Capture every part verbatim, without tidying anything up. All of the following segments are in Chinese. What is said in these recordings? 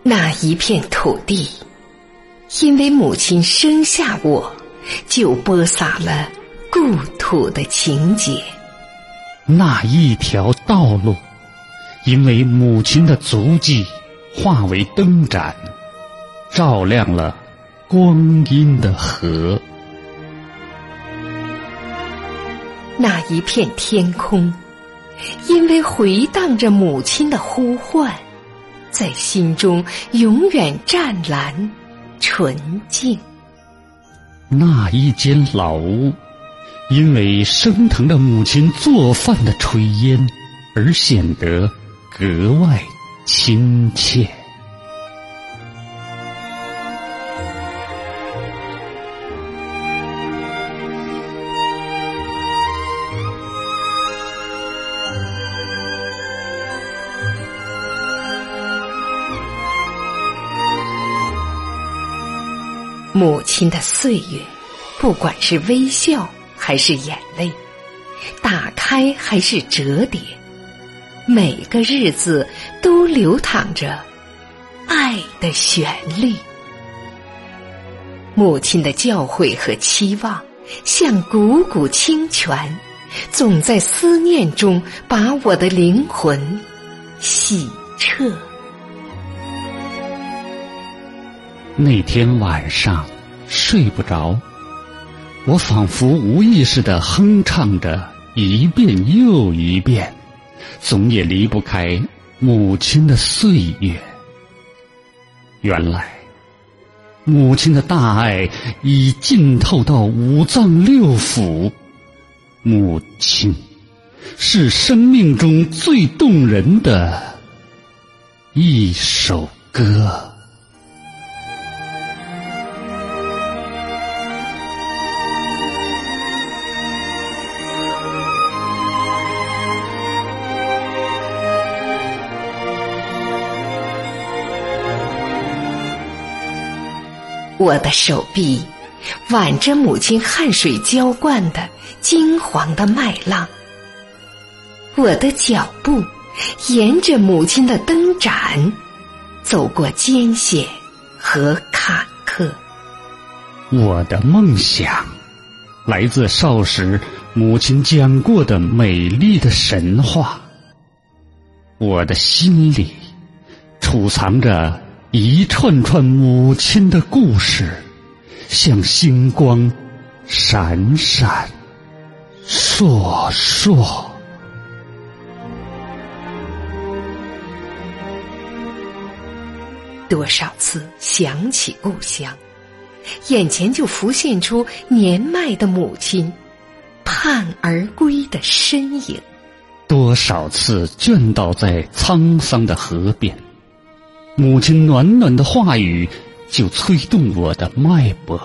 那一片土地，因为母亲生下我，就播撒了故土的情节。 那一条道路，因为母亲的足迹化为灯盏，照亮了光阴的河。 那一片天空，因为回荡着母亲的呼唤，在心中永远湛蓝纯净。 那一间老屋，因为升腾着母亲做饭的炊烟，而显得格外亲切。 母亲的岁月，不管是微笑还是眼泪，打开还是折叠，每个日子都流淌着爱的旋律。母亲的教诲和期望，像汩汩清泉，总在思念中把我的灵魂洗彻。 那天晚上睡不着，我仿佛无意识地哼唱着一遍又一遍，总也离不开母亲的岁月。原来母亲的大爱已浸透到五脏六腑，母亲是生命中最动人的一首歌。 我的手臂挽着母亲汗水浇灌的金黄的麦浪，我的脚步沿着母亲的灯盏走过艰险和坎坷。 我的梦想来自少时母亲讲过的美丽的神话，我的心里储藏着一串串母亲的故事，像星光闪闪烁烁。 多少次想起故乡，眼前就浮现出年迈的母亲盼而归的身影。 多少次倦倒在沧桑的河边，母亲暖暖的话语就催动我的脉搏。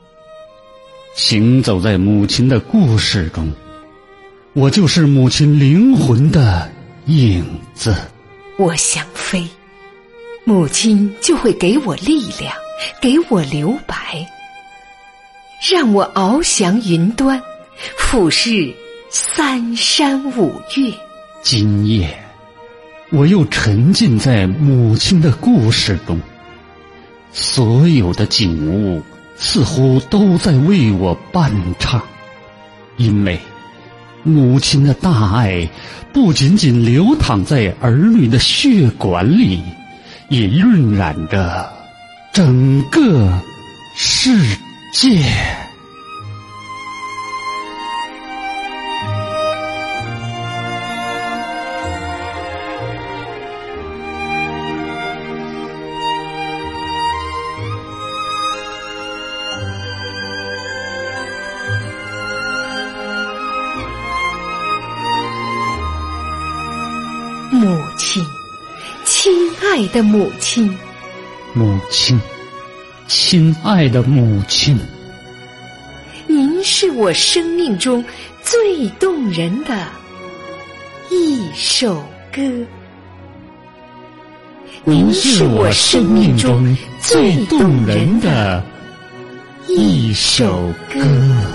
行走在母亲的故事中，我就是母亲灵魂的影子。 我想飞，母亲就会给我力量，给我留白，让我翱翔云端，俯视三山五岳。 今夜我又沉浸在母亲的故事中，所有的景物似乎都在为我伴唱，因为母亲的大爱不仅仅流淌在儿女的血管里，也晕染着整个世界。 母亲，亲爱的母亲， 母亲，亲爱的母亲， 您是我生命中最动人的一首歌。 您是我生命中最动人的一首歌。